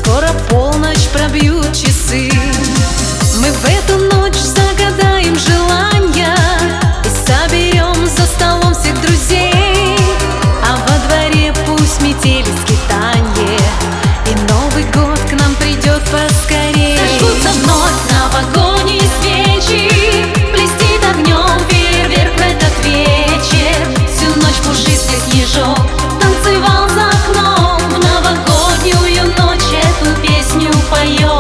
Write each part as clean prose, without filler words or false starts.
Скоро полночь, пробьют часы. Мы в эту ночь загадаем желания и соберем за столом всех друзей. А во дворе пусть метели скитанье, и Новый год к нам придет поскорей. Зажгутся вновь новогодние свечи, блестит огнем фейерверк в этот вечер. Всю ночь пушистый снежок танцевал за окном. В новогоднюю ночь эту песню поем.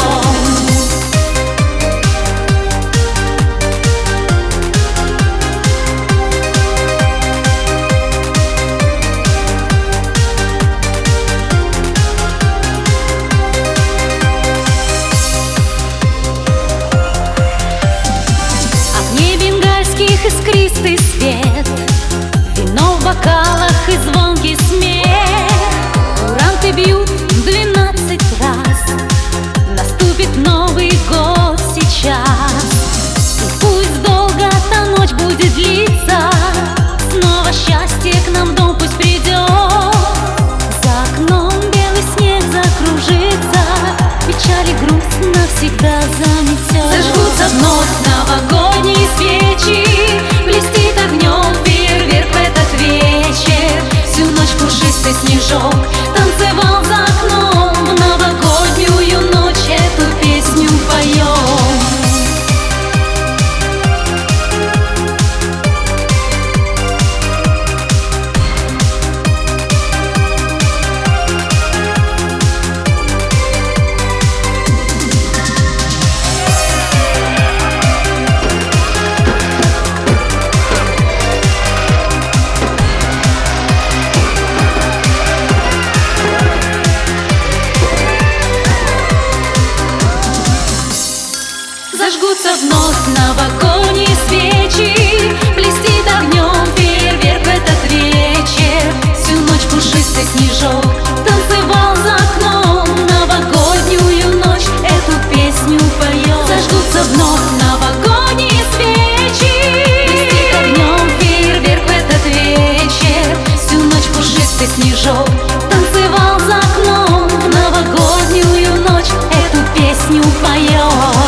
Искристый свет, вино в бокалах и звонкий смех. Куранты бьют 12 раз, наступит Новый год сейчас. И пусть долго та ночь будет длиться, снова счастье к нам в дом пусть придет. За окном белый снег закружится, печаль и грусть навсегда заметет. Зажгутся вновь новогодние свечи, блестит огнем фейерверк в этот вечер. Всю ночь пушистый снежок танцевал за окном. В новогоднюю ночь эту песню поем. Зажгутся вновь новогодние свечи, блестит огнем фейерверк в этот вечер. Всю ночь пушистый снежок танцевал за окном. Новогоднюю ночь эту песню поем. Зажгутся вновь новогодние свечи, блестит огнем фейерверк в этот вечер. Всю ночь пушистый снежок танцевал за окном. Новогоднюю ночь эту песню поем.